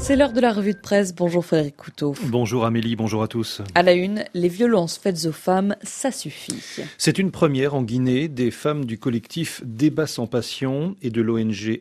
C'est l'heure de la revue de presse. Bonjour Frédéric Couteau. Bonjour Amélie, bonjour à tous. À la une, les violences faites aux femmes, ça suffit. C'est une première en Guinée. Des femmes du collectif Débat sans passion et de l'ONG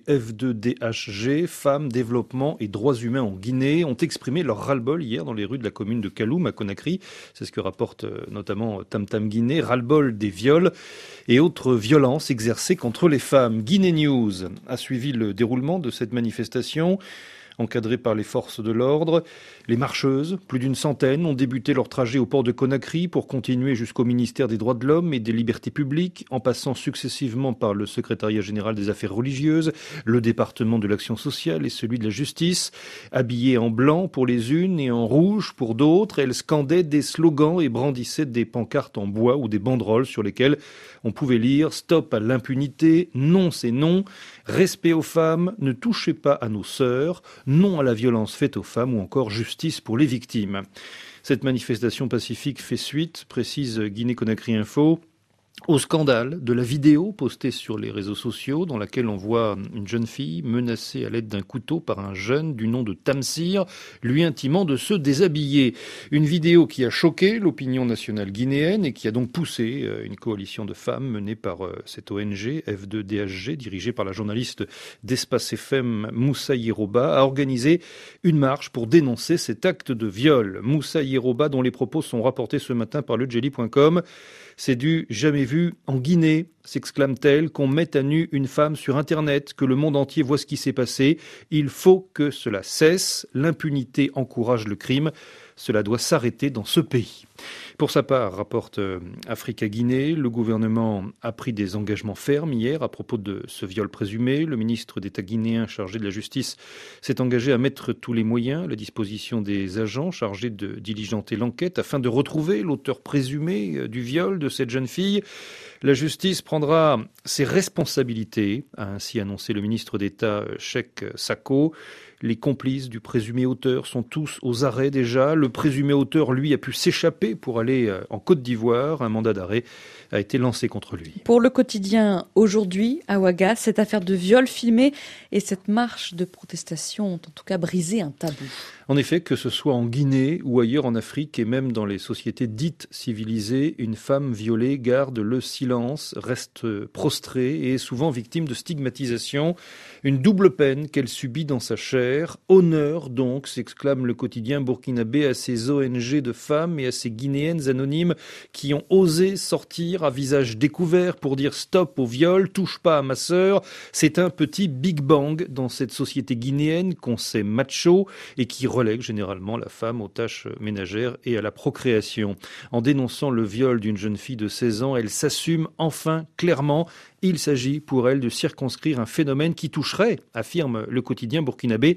F2DHG, Femmes, Développement et Droits Humains en Guinée, ont exprimé leur ras-le-bol hier dans les rues de la commune de Kaloum à Conakry. C'est ce que rapporte notamment Tam Tam Guinée. Ras-le-bol des viols et autres violences exercées contre les femmes. Guinée News a suivi le déroulement de cette manifestation. Encadrées par les forces de l'ordre, les marcheuses, plus d'une centaine, ont débuté leur trajet au port de Conakry pour continuer jusqu'au ministère des Droits de l'Homme et des Libertés publiques, en passant successivement par le secrétariat général des affaires religieuses, le département de l'action sociale et celui de la justice. Habillées en blanc pour les unes et en rouge pour d'autres, elles scandaient des slogans et brandissaient des pancartes en bois ou des banderoles sur lesquelles on pouvait lire « Stop à l'impunité »,« Non c'est non »,« Respect aux femmes »,« Ne touchez pas à nos sœurs », non à la violence faite aux femmes ou encore justice pour les victimes. Cette manifestation pacifique fait suite, précise Guinée-Conakry Info, au scandale de la vidéo postée sur les réseaux sociaux dans laquelle on voit une jeune fille menacée à l'aide d'un couteau par un jeune du nom de Tamsir, lui intimant de se déshabiller. Une vidéo qui a choqué l'opinion nationale guinéenne et qui a donc poussé une coalition de femmes menée par cette ONG F2DHG, dirigée par la journaliste d'Espace FM Moussa Yeroba, à organiser une marche pour dénoncer cet acte de viol. Moussa Yeroba, dont les propos sont rapportés ce matin par lejelly.com. C'est du jamais vu en Guinée, s'exclame-t-elle, qu'on mette à nu une femme sur Internet, que le monde entier voit ce qui s'est passé. Il faut que cela cesse. L'impunité encourage le crime. Cela doit s'arrêter dans ce pays. Pour sa part, rapporte Africa Guinée, le gouvernement a pris des engagements fermes hier à propos de ce viol présumé. Le ministre d'État guinéen chargé de la justice s'est engagé à mettre tous les moyens à la disposition des agents chargés de diligenter l'enquête afin de retrouver l'auteur présumé du viol de cette jeune fille. La justice prendra ses responsabilités, a ainsi annoncé le ministre d'État Cheikh Sako. Les complices du présumé auteur sont tous aux arrêts déjà. Le présumé auteur, lui, a pu s'échapper pour aller en Côte d'Ivoire. Un mandat d'arrêt a été lancé contre lui. Pour le quotidien, aujourd'hui, à Ouaga, cette affaire de viol filmé et cette marche de protestation ont en tout cas brisé un tabou. En effet, que ce soit en Guinée ou ailleurs en Afrique et même dans les sociétés dites civilisées, une femme violée garde le silence, reste prostrée et est souvent victime de stigmatisation. Une double peine qu'elle subit dans sa chair. Honneur donc, s'exclame le quotidien burkinabé à ces ONG de femmes et à ces Guinéennes anonymes qui ont osé sortir à visage découvert pour dire stop au viol, touche pas à ma sœur. C'est un petit Big Bang dans cette société guinéenne qu'on sait macho et qui relègue généralement la femme aux tâches ménagères et à la procréation. En dénonçant le viol d'une jeune fille de 16 ans, elle s'assume enfin clairement. Il s'agit pour elle de circonscrire un phénomène qui toucherait, affirme le quotidien burkinabé,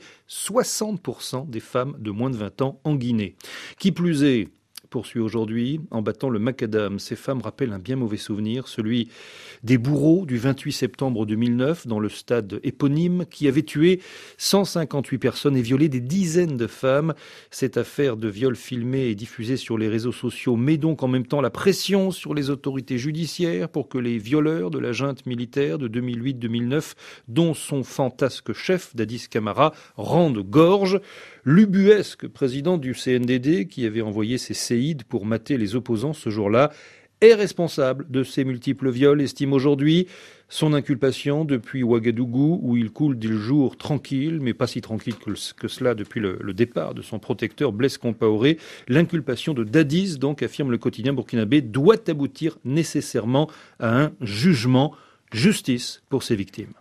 60% des femmes de moins de 20 ans en Guinée. Qui plus est, poursuit aujourd'hui, en battant le macadam. Ces femmes rappellent un bien mauvais souvenir, celui des bourreaux du 28 septembre 2009 dans le stade éponyme qui avait tué 158 personnes et violé des dizaines de femmes. Cette affaire de viol filmé et diffusée sur les réseaux sociaux met donc en même temps la pression sur les autorités judiciaires pour que les violeurs de la junte militaire de 2008-2009, dont son fantasque chef Dadis Camara, rendent gorge. L'ubuesque président du CNDD, qui avait envoyé ses séides pour mater les opposants ce jour-là, est responsable de ces multiples viols, estime aujourd'hui son inculpation depuis Ouagadougou, où il coule des jours tranquilles, mais pas si tranquilles que cela depuis le départ de son protecteur Blaise Compaoré. L'inculpation de Dadis, donc, affirme le quotidien burkinabé, doit aboutir nécessairement à un jugement. Justice pour ses victimes.